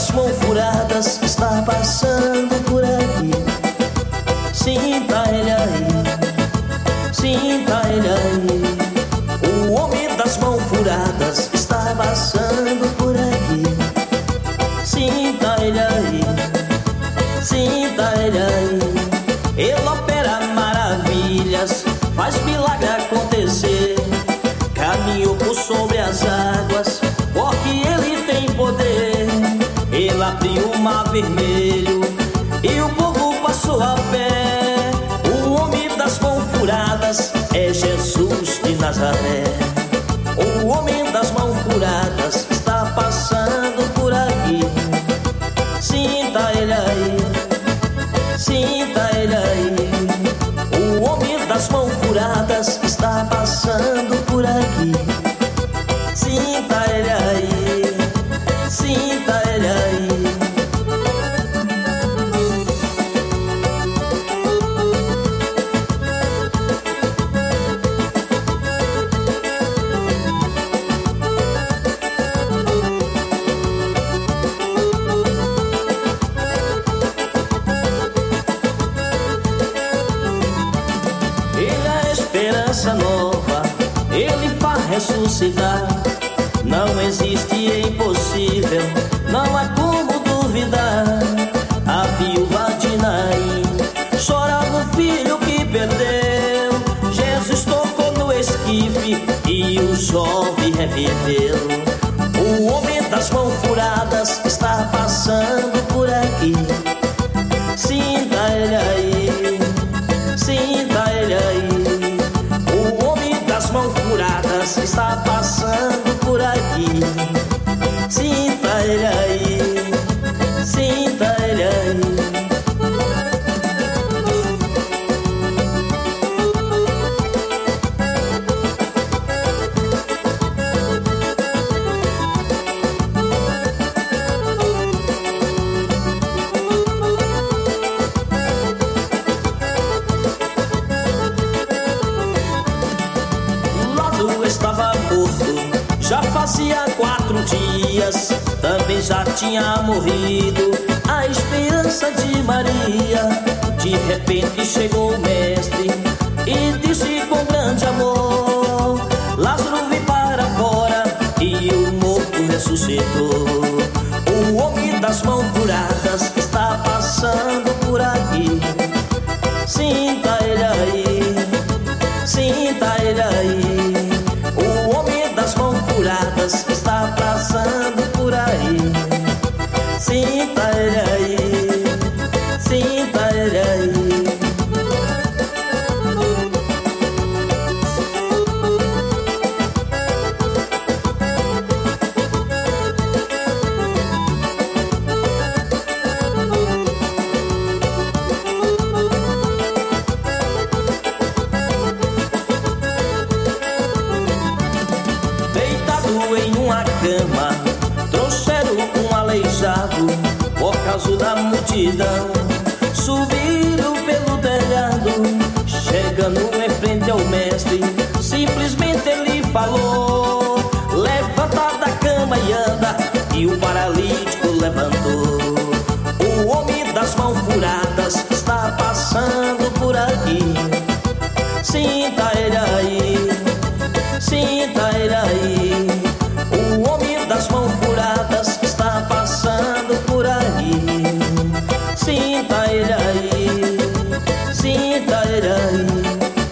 das mãos furadas está passando por aqui. Sinta ele aí, sinta ele aí. O homem das mãos furadas está passando por aqui. Sinta ele aí, sinta ele aí. Ele opera maravilhas, faz milagre acontecer. Caminhou por sobre as águas, porque ele tem poder. Ele abriu o mar vermelho e o povo passou a pé. O homem das mãos furadas é Jesus de Nazaré. O homem das mãos furadas está passando por aqui. Sinta ele aí, sinta ele aí. O homem das mãos furadas está passando por aqui. Sinta ele aí, sinta ele aí. Esperança nova, ele faz ressuscitar. Não existe impossível, não há como duvidar. A viúva de Naim chorava o filho que perdeu. Jesus tocou no esquife e o jovem reviveu. O homem das mãos furadas está passando por aqui. Sinta ele aí, sinta ele aí. As mãos furadas está passando por aqui. Sinta ele aí, sinta ele aí. Estava morto, já fazia 4 dias. Também já tinha morrido a esperança de Maria. De repente chegou o mestre e disse com grande amor: Lázaro, vem para fora. E o morto ressuscitou. O homem das mãos furadas está passando por aqui. Sinta ele aí, sinta ele aí. O homem das mãos furadas está passando por aí. Sinta ele aí, sinta ele aí. Em uma cama, trouxeram um aleijado. Por causa da multidão, subiram pelo telhado. Chegando em frente ao mestre, simplesmente ele falou: levanta da cama e anda. E o paralítico levantou. O homem das mãos furadas está passando por aqui. Sinta ele aí, sinta ele aí. O homem das mãos furadas está passando por aí. Sinta ele aí, sinta ele aí.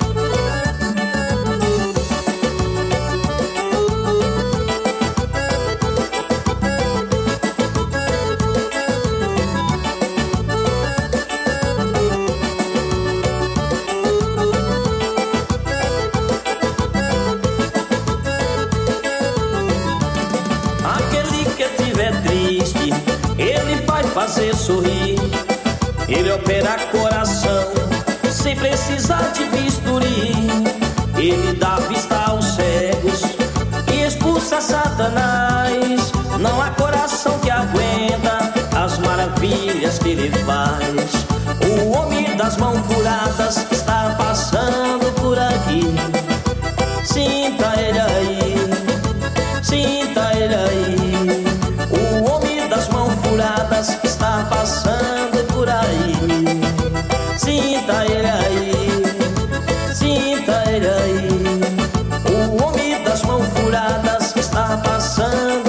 Triste, ele vai fazer sorrir. Ele opera coração sem precisar de bisturi. Ele dá vista aos cegos e expulsa Satanás. Não há coração que aguenta as maravilhas que ele faz. O homem das mãos furadas está passando por aqui. Sinta ele aí, sinta ele aí. O homem das mãos furadas passando